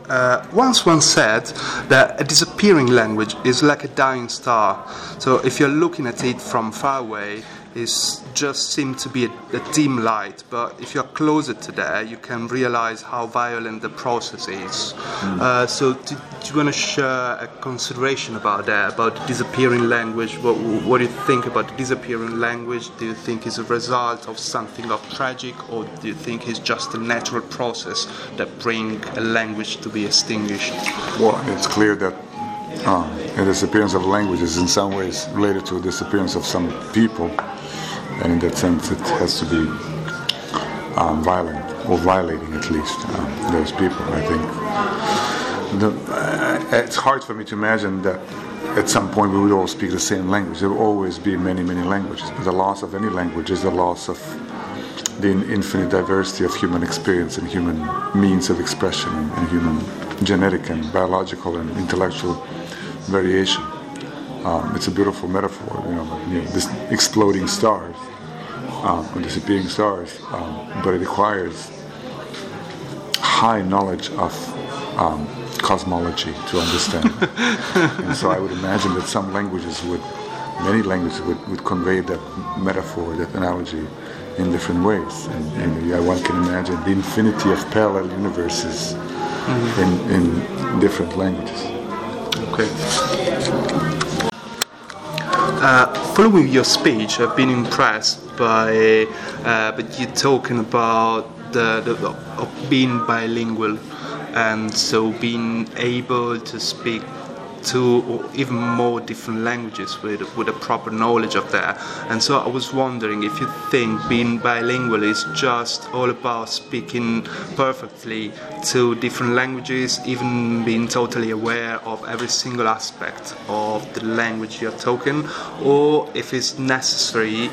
Once said that a disappearing language is like a dying star. So if you're looking at it from far away, it just seems to be a dim light. But if you're closer to that, you can realize how violent the process is. So do you want to share a consideration about that, about the disappearing language? What do you think about the disappearing language? Do you think it's a result of something of tragic, or do you think it's just a natural process that brings a language to be extinguished? Well, it's clear that the disappearance of language is in some ways related to the disappearance of some people, and in that sense it has to be violent, or violating at least those people. I think it's hard for me to imagine that at some point we would all speak the same language. There will always be many, many languages, but the loss of any language is the loss of the infinite diversity of human experience and human means of expression and human genetic and biological and intellectual variation. It's a beautiful metaphor, this exploding stars, or disappearing stars, but it requires high knowledge of cosmology to understand. And so I would imagine that many languages would convey that metaphor, that analogy, in different ways. And one can imagine the infinity of parallel universes in different languages. Okay. Following your speech, I've been impressed by you talking about of being bilingual, and so being able to speak two or even more different languages with a proper knowledge of that. And so I was wondering if you think being bilingual is just all about speaking perfectly two different languages, even being totally aware of every single aspect of the language you're talking, or if it's necessary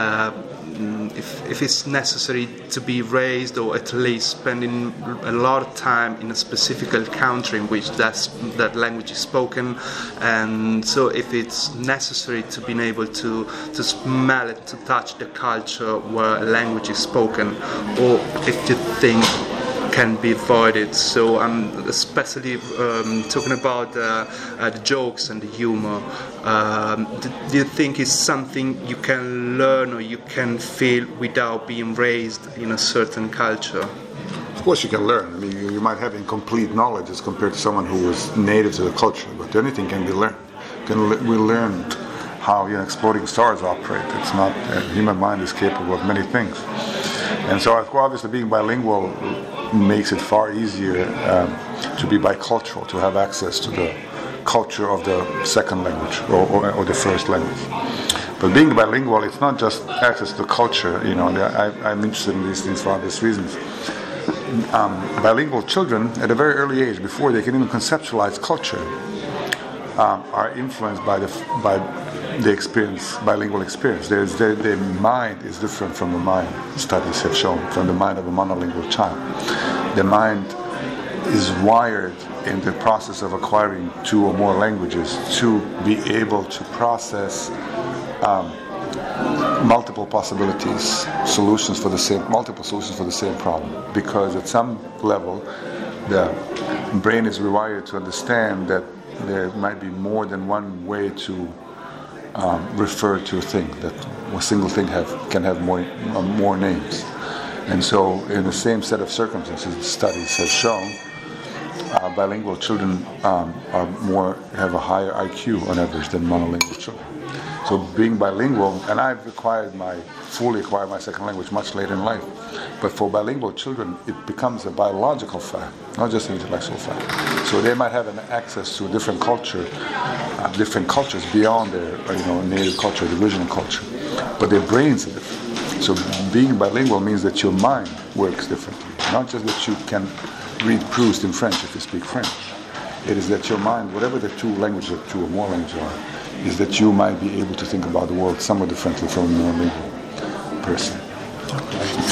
if it's necessary to be raised, or at least spending a lot of time in a specific country in which that language is spoken, and so if it's necessary to be able to smell it, to touch the culture where a language is spoken, or if you think can be avoided. So I'm especially talking about the jokes and the humor. Do you think it's something you can learn or you can feel without being raised in a certain culture? Of course you can learn. I mean, you might have incomplete knowledge as compared to someone who is native to the culture, but anything can be learned. We learn how exploding stars operate. It's not, the human mind is capable of many things. And so obviously being bilingual makes it far easier to be bicultural, to have access to the culture of the second language or the first language. But being bilingual, it's not just access to culture. I'm interested in these things for obvious reasons. Bilingual children, at a very early age, before they can even conceptualize culture, are influenced by the experience, bilingual experience. Their mind is different from the mind, studies have shown, from the mind of a monolingual child. The mind is wired in the process of acquiring two or more languages to be able to process multiple possibilities, multiple solutions for the same problem. Because at some level, the brain is rewired to understand that there might be more than one way to refer to a thing, that a single thing can have more names. And so in the same set of circumstances, studies have shown bilingual children have a higher IQ on average than monolingual children. So being bilingual, and I've fully acquired my second language much later in life, but for bilingual children it becomes a biological fact, not just an intellectual fact. So they might have an access to a different culture, different cultures beyond their native culture, the original culture, but their brains are different. So being bilingual means that your mind works differently, not just that you can read Proust in French if you speak French. It is that your mind, whatever the two or more languages are, is that you might be able to think about the world somewhat differently from a monolingual person.